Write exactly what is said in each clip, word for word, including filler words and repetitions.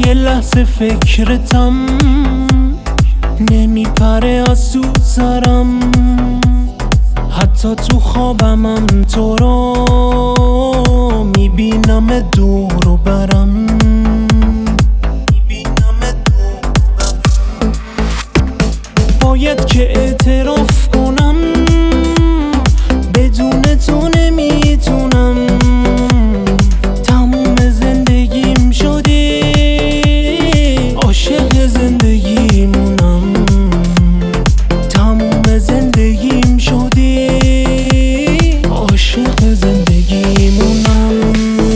یه لحظه فکرتم نمیپره از تو سرم، حتی تو خوابمم تو رو میبینم دور و برم. باید که اعتراف کنم بدون تو نمیتونم، تموم زندگیم شدی عاشق زندگیمونم، تموم زندگیم شدی عاشق زندگیمونم.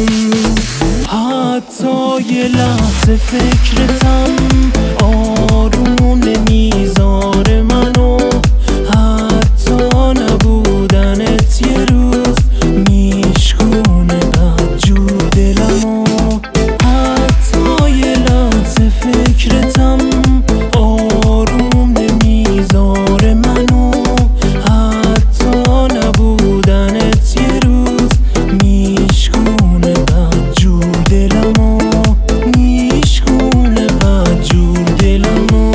حتی یه لحظه فکرتم آروم نمیذاره منو، حتی نبودنت یه روز میشکونه بدجور دلمو. حتی یه لحظه فکرتم آروم نمیذاره منو، حتی نبودنت یه روز میشکونه بدجور دلمو، میشکونه بدجور دلمو.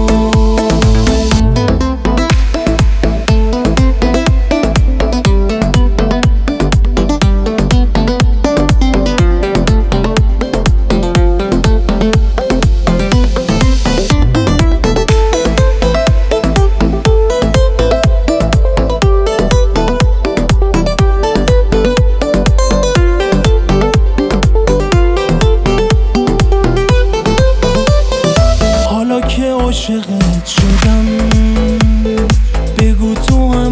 حالا که عاشقت شدم بگو تو هم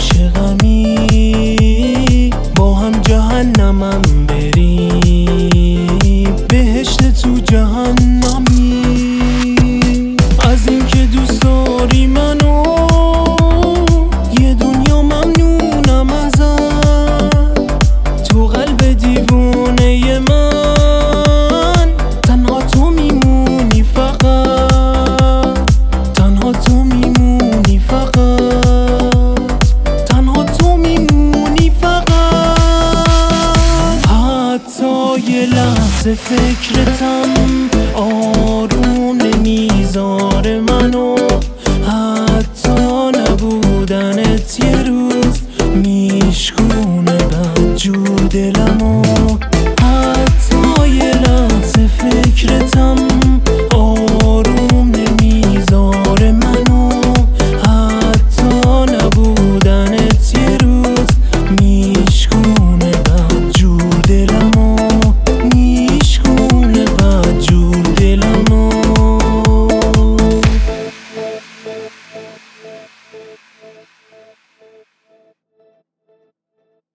عاشقمی، با هم جهنمم بریم بهشت تو جهنمی. از اینکه دوست داری منو یه دنیا ممنونم ازت، تو قلب دیوونه من تنها تو میمونی، فقط تنها تو میمونی، فقط تنها تو میمونی فقط. حتی یه لحظه فکرتم